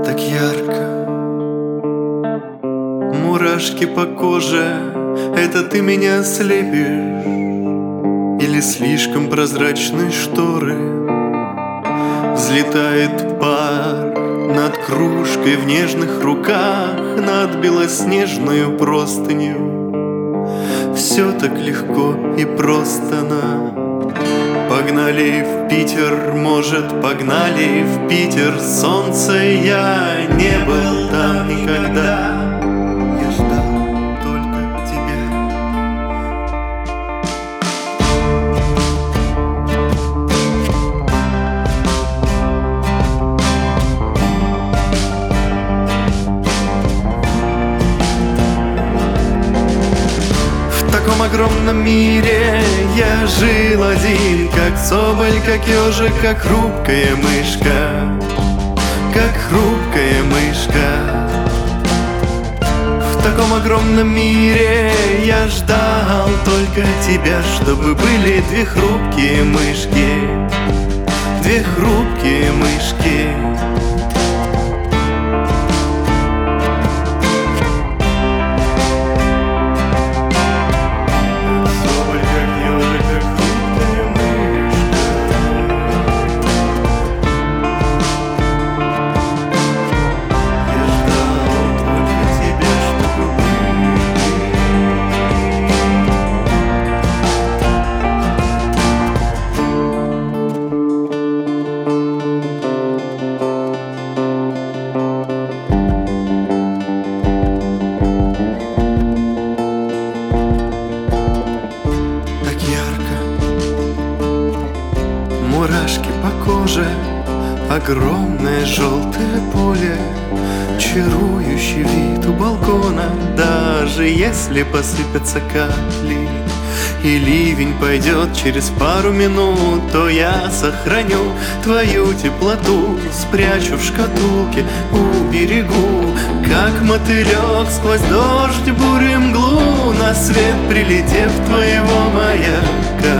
так ярко, мурашки по коже. Это ты меня слепишь? Или слишком прозрачные шторы? Взлетает пар над кружкой в нежных руках, над белоснежную простынью. Все так легко и просто нам. Погнали в Питер, может, погнали в Питер. Солнце, я не был там никогда. Я ждал только тебя. В таком огромном мире я жил один, как соболь, как ежик, как хрупкая мышка, как хрупкая мышка. В таком огромном мире я ждал только тебя, чтобы были две хрупкие мышки, две хрупкие мышки. Мурашки по коже, огромное желтое поле, чарующий вид у балкона. Даже если посыпятся капли и ливень пойдет через пару минут, то я сохраню твою теплоту, спрячу в шкатулке, уберегу, как мотылек сквозь дождь, бурю и мглу, на свет прилетев твоего маяка.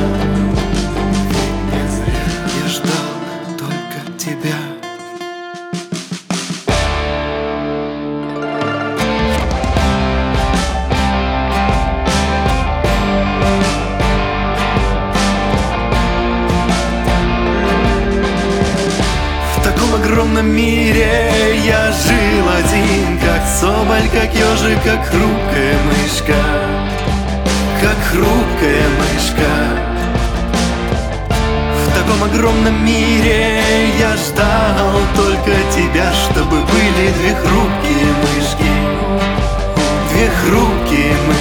Тебя. В таком огромном мире я жил один, как соболь, как ежик, как хрупкая мышка, как хрупкая мышка. В таком огромном мире я ждал только тебя, чтобы были две хрупкие мышки, две хрупкие мышки.